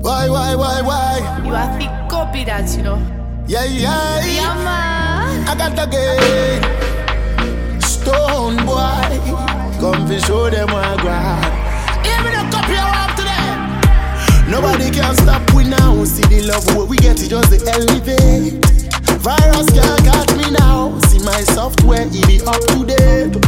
Why? You have to copy that, you know. Yeah. Yeah, man. I got the game. Stone boy. Come fi show them what I got. Even a copy I want today. Nobody can stop we now. See the love what we get, it just the elevate. Virus can't catch me now. See my software, it be up to date.